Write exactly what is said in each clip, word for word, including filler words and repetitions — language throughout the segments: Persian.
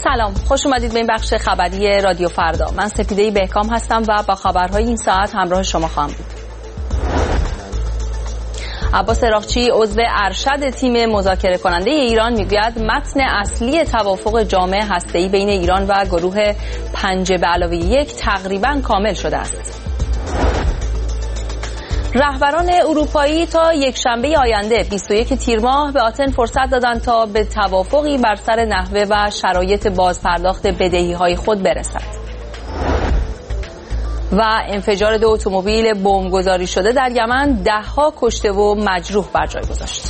سلام، خوش اومدید به این بخش خبری رادیو فردا. من سپیده بهکام هستم و با خبرهای این ساعت همراه شما خواهم بود. عباس اراغچی عضو ارشد تیم مذاکره کننده ایران میگوید متن اصلی توافق جامع هسته‌ای بین ایران و گروه پنج به علاوه یک تقریباً کامل شده است. رهبران اروپایی تا یکشنبه آینده بیست و یک تیر ماه به آتن فرصت دادند تا به توافقی بر سر نحوه و شرایط بازپرداخت بدهی‌های خود برسند. و انفجار دو اتومبیل بمبگذاری شده در یمن ده‌ها کشته و مجروح بر جای گذاشت.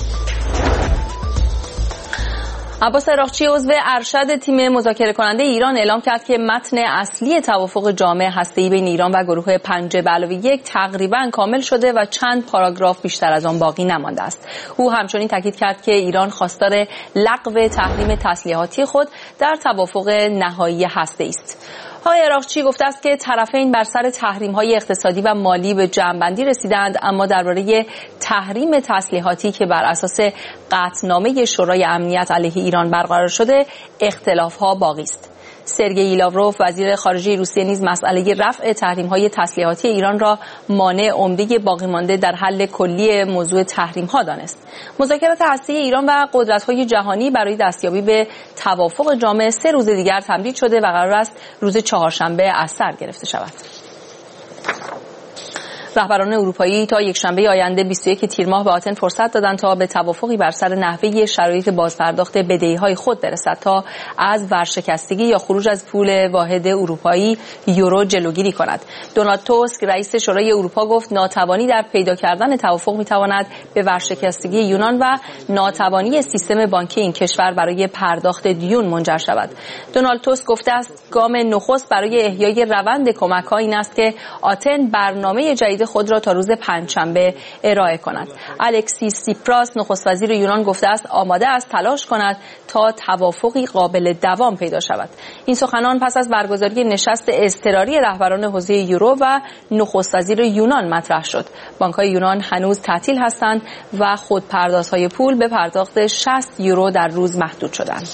عباس اراغچی عضو ارشد تیم مذاکره کننده ایران اعلام کرد که متن اصلی توافق جامع هسته‌ای بین ایران و گروه پنج به علاوه یک تقریباً کامل شده و چند پاراگراف بیشتر از آن باقی نمانده است. او همچنین تاکید کرد که ایران خواستار لغو تحریم تسلیحاتی خود در توافق نهایی هسته‌ای است. آقای اراغچی گفته است که طرفین بر سر تحریم‌های اقتصادی و مالی به جمع‌بندی رسیدند، اما درباره تحریم تسلیحاتی که بر اساس قطعنامه شورای امنیت علیه ایران برقرار شده اختلاف‌ها باقی است. سرگئی لاوروف وزیر خارجه روسیه نیز مسئله رفع تحریم‌های تسلیحاتی ایران را مانع عمده باقی مانده در حل کلی موضوع تحریم‌ها دانست. مذاکرات هسته‌ای ایران و قدرت‌های جهانی برای دستیابی به توافق جامع سه روز دیگر تمدید شده و قرار است روز چهارشنبه از سر گرفته شود. رهبران اروپایی تا یکشنبه آینده بیست و یک تیر ماه به آتن فرصت دادند تا به توافقی بر سر نحوه شرایط بازپرداخت بدهی‌های خود برسد تا از ورشکستگی یا خروج از پول واحد اروپایی یورو جلوگیری کند. دونالد توسک رئیس شورای اروپا گفت ناتوانی در پیدا کردن توافق می‌تواند به ورشکستگی یونان و ناتوانی سیستم بانکی این کشور برای پرداخت دیون منجر شود. دونالد توسک گفته است گام نخست برای احیای روند کمک‌ها این است که آتن برنامه جدید خود را تا روز پنجشنبه ارائه کند. الکسیس سیپراس نخست وزیر یونان گفته است آماده است تلاش کند تا توافقی قابل دوام پیدا شود. این سخنان پس از برگزاری نشست اضطراری رهبران حوزه یورو و نخست وزیر یونان مطرح شد. بانک‌های یونان هنوز تعطیل هستند و خودپردازهای پول به پرداخت شصت یورو در روز محدود شدند.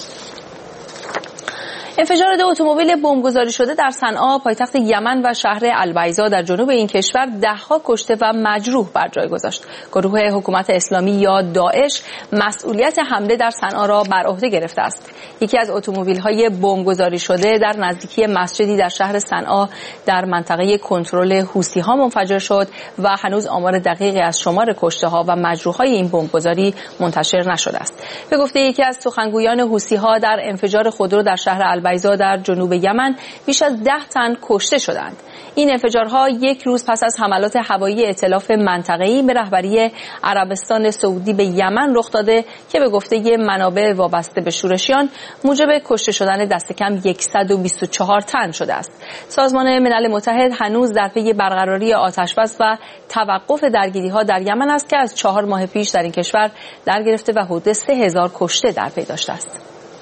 انفجار دو اتومبیل بمبگذاری شده در صنعا پایتخت یمن و شهر البیضا در جنوب این کشور ده‌ها کشته و مجروح بر جای گذاشت. گروه حکومت اسلامی یا داعش مسئولیت حمله در صنعا را بر عهده گرفته است. یکی از اتومبیل‌های بمبگذاری شده در نزدیکی مسجدی در شهر صنعا در منطقه کنترل حوثی‌ها منفجر شد و هنوز آمار دقیقی از شمار کشته‌ها و مجروح‌های این بمبگذاری منتشر نشده است. به گفته یکی از سخنگویان حوثی‌ها در انفجار خودرو در شهر البیضا در جنوب یمن بیش از ده تن کشته شدند. این انفجارها یک روز پس از حملات هوایی ائتلاف منطقه‌ای به رهبری عربستان سعودی به یمن رخ داده که به گفته منابع وابسته به شورشیان موجب کشته شدن دست کم صد و بیست و چهار تن شده است. سازمان ملل متحد هنوز در پی برقراری آتش‌بس و توقف درگیری‌ها در یمن است که از چهار ماه پیش در این کشور در گرفته و حدود سه هزار کشته در پی داشته است.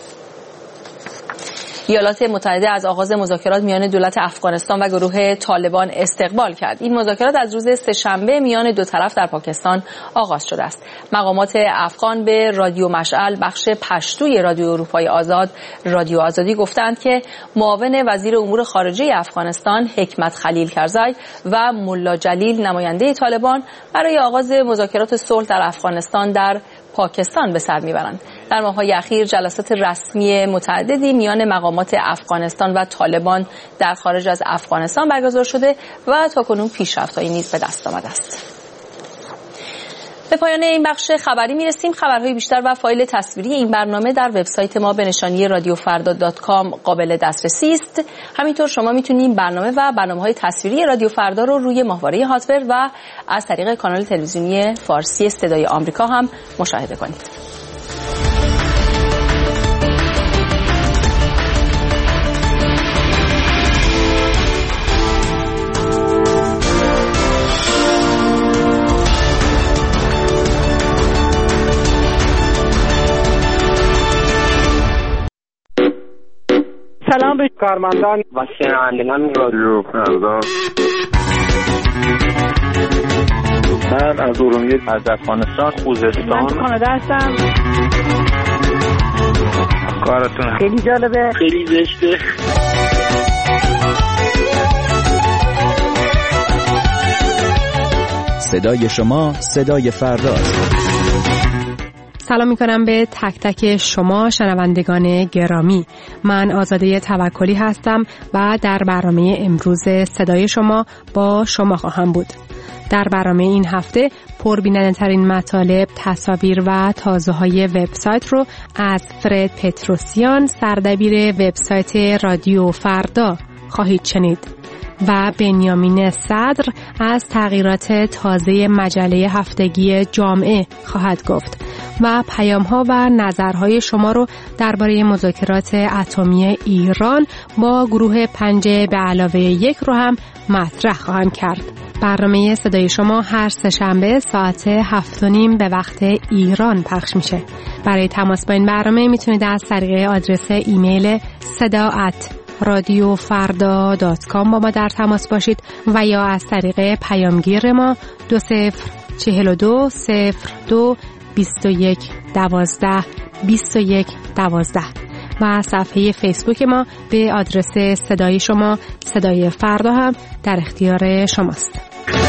ایالات متحده از آغاز مذاکرات میان دولت افغانستان و گروه طالبان استقبال کرد. این مذاکرات از روز سه‌شنبه میان دو طرف در پاکستان آغاز شده است. مقامات افغان به رادیو مشعل بخش پشتوی رادیو اروپای آزاد رادیو آزادی گفتند که معاون وزیر امور خارجه افغانستان حکمت خلیل کرزی و ملا جلیل نماینده طالبان برای آغاز مذاکرات صلح در افغانستان در پاکستان به سر میبرند. در ماه‌های اخیر جلسات رسمی متعددی میان مقامات افغانستان و طالبان در خارج از افغانستان برگزار شده و تاکنون پیشرفت‌هایی نیز به دست آمده است. به پایان این بخش خبری میرسیم. خبرهای بیشتر و فایل تصویری این برنامه در وبسایت ما به نشانی رادیو فردا دات کام قابل دسترسی است. همینطور شما میتونید برنامه و برنامه‌های تصویری رادیو فردا رو روی ماهواره هاتور و از طریق کانال تلویزیونی فارسی صدای آمریکا هم مشاهده کنید. سلام به کارمندان و شنوندگان رادیو فردا. من از ارومیه از افغانستان خوزستان. من کانادا هستم. کارتون خیلی جالبه، خیلی زشته. صدای شما صدای فرداست. سلام میکنم به تک تک شما شنوندگان گرامی. من آزاده توکلی هستم و در برنامه امروز صدای شما با شما خواهم بود. در برنامه این هفته پربیننده‌ترین مطالب، تصاویر و تازه‌های وبسایت رو از فرد پتروسیان، سردبیر وبسایت رادیو فردا خواهید شنید و بنیامین صدر از تغییرات تازه مجله هفتگی جامعه خواهد گفت و پیام‌ها و نظرهای شما رو درباره مذاکرات اتمی ایران با گروه پنج به علاوه یک رو هم مطرح خواهم کرد. برنامه صدای شما هر سه‌شنبه ساعت هفت و نیم به وقت ایران پخش میشه. برای تماس با این برنامه میتونید از طریق آدرس ایمیل صدا ات رادیو فردا دات کام با ما در تماس باشید و یا از طریق پیامگیر ما دو صفر چهل و دو صفر دو بیست و یک دوازده بیست و یک دوازده و صفحه فیسبوک ما به آدرس صدای شما صدای فردا هم در اختیار شماست.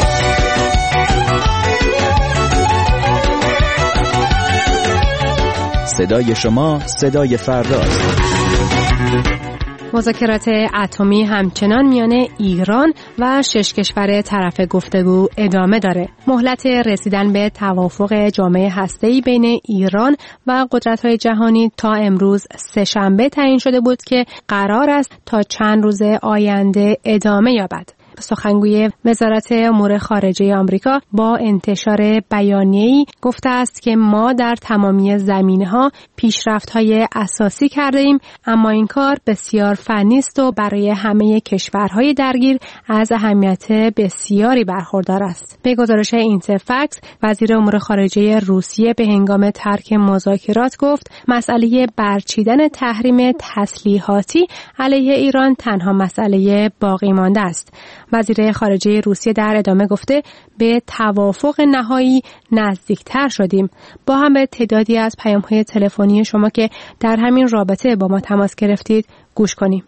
صدای شما صدای فرداست. مذاکرات اتمی همچنان میان ایران و شش کشور طرف گفتگو ادامه داره. مهلت رسیدن به توافق جامعه هسته‌ای بین ایران و قدرت‌های جهانی تا امروز سه‌شنبه تعیین شده بود که قرار است تا چند روز آینده ادامه یابد. سخنگوی وزارت امور خارجه آمریکا با انتشار بیانیه‌ای گفته است که ما در تمامی زمینه‌ها پیشرفت‌های اساسی کرده‌ایم، اما این کار بسیار فنی است و برای همه کشورهای درگیر از اهمیت بسیاری برخوردار است. به گزارش اینترفکس، وزیر امور خارجه روسیه به هنگام ترک مذاکرات گفت مسئله برچیدن تحریم تسلیحاتی علیه ایران تنها مسئله باقی مانده است. وزیر خارجه روسیه در ادامه گفته به توافق نهایی نزدیکتر شدیم. با هم به تعدادی از پیام‌های تلفنی شما که در همین رابطه با ما تماس گرفتید گوش کنیم.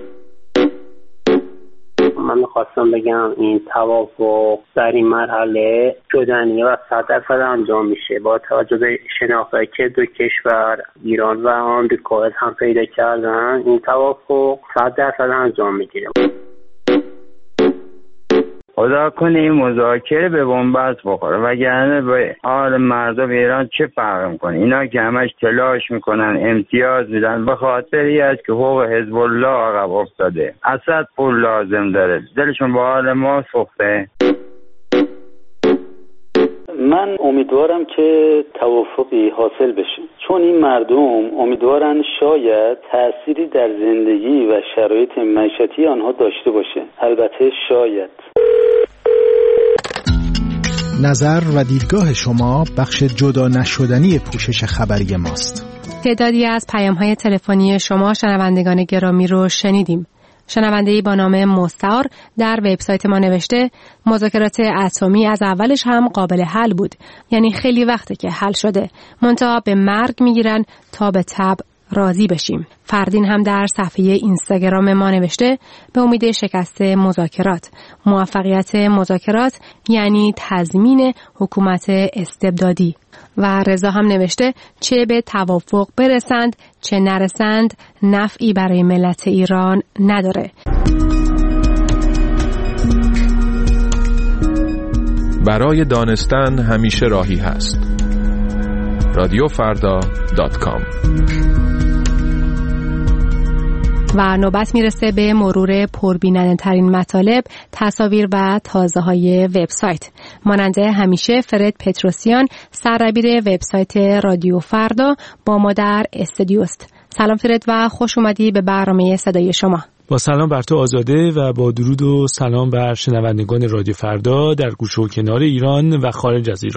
من می‌خواستم بگم این توافق در این مرحله شدنیه و صد درصد انجام میشه با توجه به شناختی که دو کشور ایران و آمریکا هم پیدا کردن. این توافق صد درصد انجام میگیره. خدا کنه این مذاکره به بنبست بخوره وگرنه به حال مردم ایران چه فرق میکنه؟ اینا که همش تلاش میکنن امتیاز میدن به خاطری است که حقوق حزب الله عقب افتاده. اسد پول لازم داره، دلشون به حال ما سوخته. من امیدوارم که توافقی حاصل بشه، چون این مردم امیدوارن شاید تأثیری در زندگی و شرایط معیشتی آنها داشته باشه. البته شاید. نظر و دیدگاه شما بخش جدا نشدنی پوشش خبری ماست. تعدادی از پیام‌های تلفنی شما شنوندگان گرامی رو شنیدیم. شنونده‌ای با نام مستعار در وبسایت ما نوشته مذاکرات اتمی از اولش هم قابل حل بود، یعنی خیلی وقته که حل شده، منتها به مرگ میگیرن تا به تب راضی بشیم. فردین هم در صفحه اینستاگرام ما نوشته به امید شکست مذاکرات، موفقیت مذاکرات یعنی تضمین حکومت استبدادی. و رضا هم نوشته چه به توافق برسند چه نرسند نفعی برای ملت ایران نداره. برای دانستن همیشه راهی هست. رادیو فردا دات کام. و نوبت میرسه به مرور پربیننده‌ترین مطالب، تصاویر و تازه‌های وبسایت. مانند همیشه فرد پتروسیان، سردبیر وبسایت رادیو فردا با ما در استودیوست. سلام فرد و خوش اومدی به برنامه صدای شما. با سلام بر تو آزاده و با درود و سلام بر شنوندگان رادیو فردا در گوشه و کنار ایران و خارج از ایران.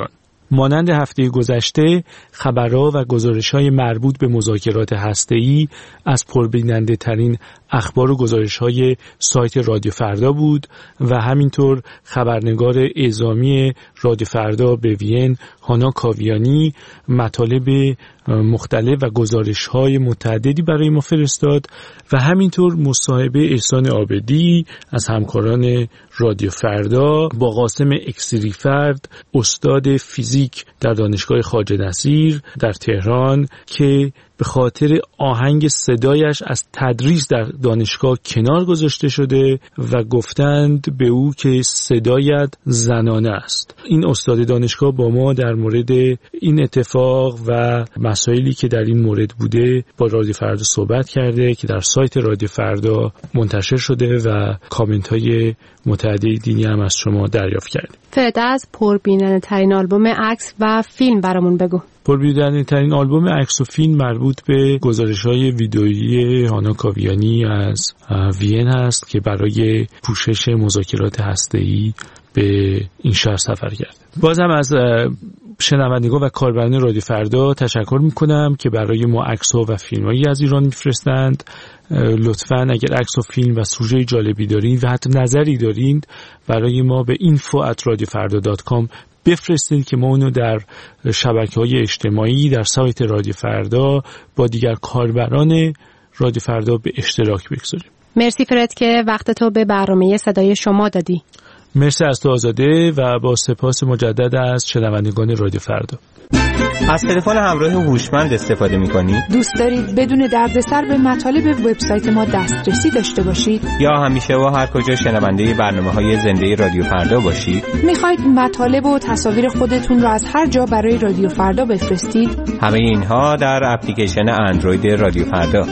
مانند هفته گذشته خبرها و گزارش‌های مربوط به مذاکرات هسته‌ای از پربیننده ترین اخبار و گزارش‌های سایت رادیو فردا بود و همینطور خبرنگار اعزامی رادیو فردا به وین هانا کاویانی مطالب مختلف و گزارش‌های متعددی برای ما فرستاد و همینطور مصاحبه احسان عابدی از همکاران رادیو فردا با قاسم اکسریفرد استاد فیزیک در دانشگاه خواجه نصیر در تهران که به خاطر آهنگ صدایش از تدریس در دانشگاه کنار گذاشته شده و گفتند به او که صدایت زنانه است. این استاد دانشگاه با ما در مورد این اتفاق و مسائلی که در این مورد بوده با رادیو فردا صحبت کرده که در سایت رادیو فردا منتشر شده و کامنت های متعددی دینی هم از شما دریافت کردیم. فرد از پربیننده ترین آلبوم عکس و فیلم برامون بگو. پربیننده ترین آلبوم عکس و فیلم مربوط به گزارش‌های ویدئویی هانا کاویانی از وین هست که برای پوشش مذاکرات هسته‌ای به این شهر سفر کرد. بازم از شنوندگان و کاربران رادیو فردا تشکر میکنم که برای ما عکس‌ها و فیلم‌هایی از ایران میفرستند. لطفاً اگر عکس و فیلم و سوژه جالبی دارین و حتی نظری دارین برای ما به اینفو ات رادیو فردا دات کام بفرستید که ما اونو در شبکه‌های اجتماعی در سایت رادیو فردا با دیگر کاربران رادیو فردا به اشتراک بگذاریم. مرسی فرد که وقت تو به برنامه صدای شما دادی. مرسی از تو آزاده و با سپاس مجدد از شنوندگان رادیو فردا. از تلفن همراه هوشمند استفاده می‌کنید؟ دوست دارید بدون دردسر به مطالب وبسایت ما دسترسی داشته باشید؟ یا همیشه و هر کجا شنونده برنامه‌های زنده رادیو فردا باشید؟ می‌خواید مطالب و تصاویر خودتون رو از هر جا برای رادیو فردا بفرستید؟ همه اینها در اپلیکیشن اندروید رادیو فردا.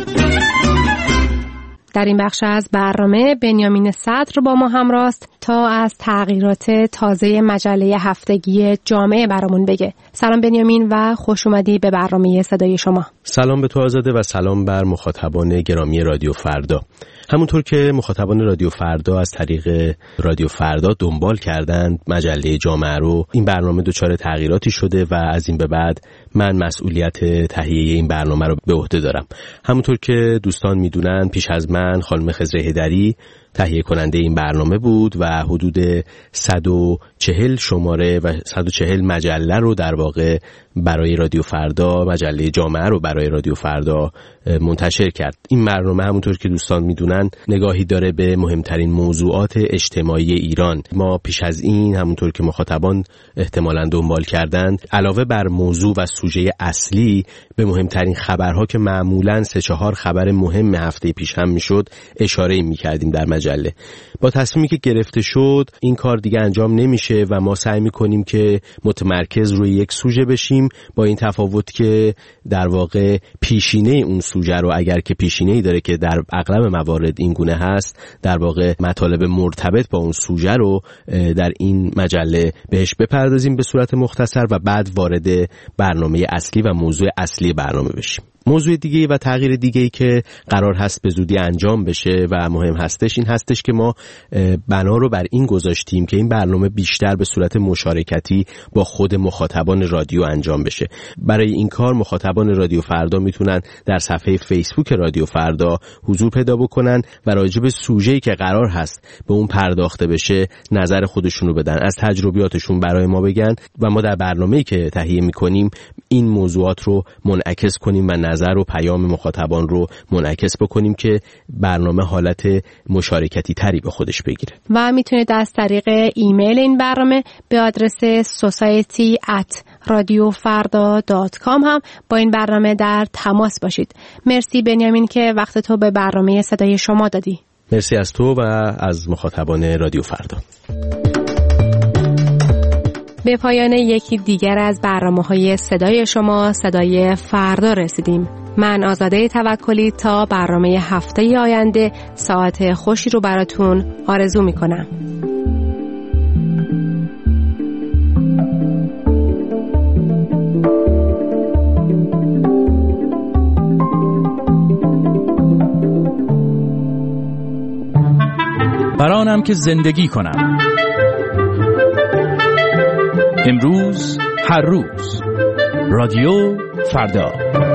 در این بخش از برنامه بنیامین صدر با ما همراه است تا از تغییرات تازه مجله هفتگی جامعه برامون بگه. سلام بنیامین و خوش اومدی به برنامه صدای شما. سلام به تو آزاده و سلام بر مخاطبان گرامی رادیو فردا. همونطور که مخاطبان رادیو فردا از طریق رادیو فردا دنبال کردند مجله جامعه رو، این برنامه دچار تغییراتی شده و از این به بعد من مسئولیت تهیه این برنامه رو به عهده دارم. همونطور که دوستان میدونن پیش از من خانم خضر هیدری تهیه کننده این برنامه بود و حدود صد و چهل شماره و صد و چهل مجله رو در واقع برای رادیو فردا، مجله جامعه رو برای رادیو فردا منتشر کرد. این برنامه همونطور که دوستان میدونن نگاهی داره به مهمترین موضوعات اجتماعی ایران. ما پیش از این همونطور که مخاطبان احتمالاً دنبال کردند علاوه بر موضوع و سوژه اصلی به مهمترین خبرها که معمولاً سه چهار خبر مهم هفته پیش هم میشد اشاره میکردیم در مجله. با تصمیمی که گرفته شد این کار دیگه انجام نمیشه و ما سعی میکنیم که متمرکز روی یک سوژه بشیم، با این تفاوت که در واقع پیشینه اون سوژه رو اگر که پیشینه‌ای داره که در اغلب موارد این گونه هست، در واقع مطالب مرتبط با اون سوژه رو در این مجله بهش بپردازیم به صورت مختصر و بعد وارد برنامه اصلی و موضوع اصلی برنامه بشیم. موضوع دیگه و تغییر دیگه‌ای که قرار هست به زودی انجام بشه و مهم هستش این هستش که ما بنا رو بر این گذاشتیم که این برنامه بیشتر به صورت مشارکتی با خود مخاطبان رادیو انجام بشه. برای این کار مخاطبان رادیو فردا میتونن در صفحه فیسبوک رادیو فردا حضور پیدا بکنن و راجع به سوژه‌ای که قرار هست به اون پرداخته بشه نظر خودشونو بدن، از تجربیاتشون برای ما بگن و ما در برنامه‌ای که تهیه می‌کنیم این موضوعات رو منعکس کنیم و نظر و پیام مخاطبان رو منعکس بکنیم که برنامه حالت مشارکتی تری به خودش بگیره. و میتونید از طریق ایمیل این برنامه به آدرس society at radiofarda dot com هم با این برنامه در تماس باشید. مرسی بنیامین که وقت تو به برنامه صدای شما دادی. مرسی از تو و از مخاطبان رادیو فردا. به پایان یکی دیگر از برنامه‌های صدای شما، صدای فردا رسیدیم. من آزاده توکلی تا برنامه هفته آینده ساعت خوشی رو براتون آرزو می‌کنم. برانم که زندگی کنم. امروز هر روز رادیو فردا.